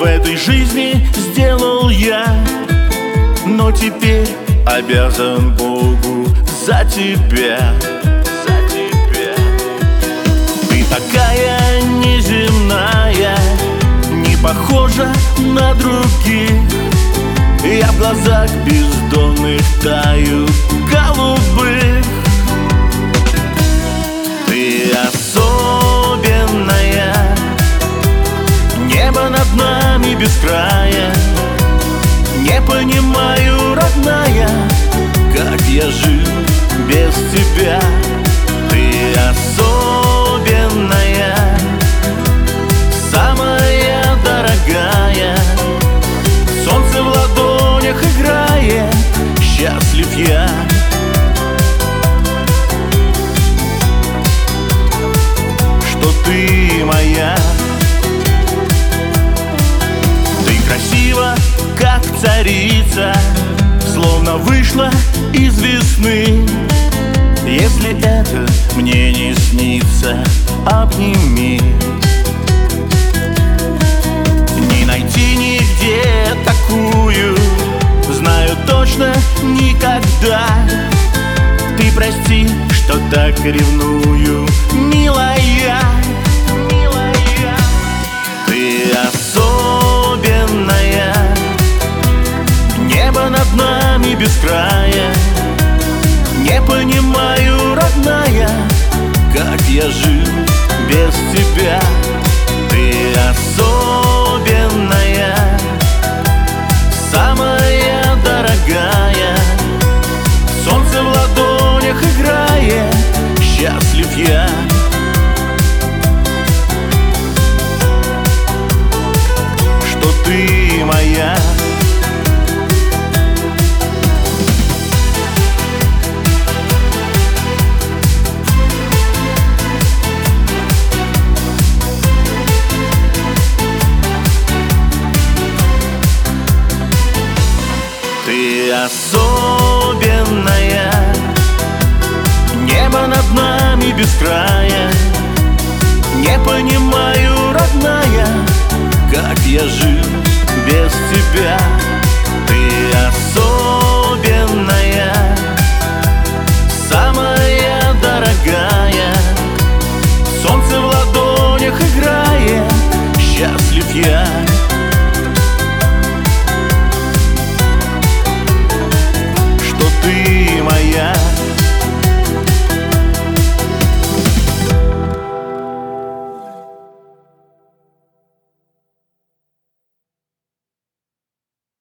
этой жизни сделал я, но теперь обязан Богу за тебя. Ты такая неземная, не похожа на других. Я в глазах бездонных таю голубых. Ты особенная, небо над нами без края. Не понимаю, родная, как я жил без тебя. Ты особенная, самая дорогая. Солнце в ладонях играет, счастлив я. Что ты моя. Ты красива, как царица, словно вышла из весны. Если это мне не снится, обними. Не найти нигде такую, знаю точно, никогда. Ты прости, что так ревную, милая. Ты особенная, небо над нами без края. Не понимаю, родная, как я жил без тебя. Ты особенная, самая дорогая. Солнце в ладонях играет, счастлив я. Что ты моя. Ты особенная, небо над нами без края. Не понимаю,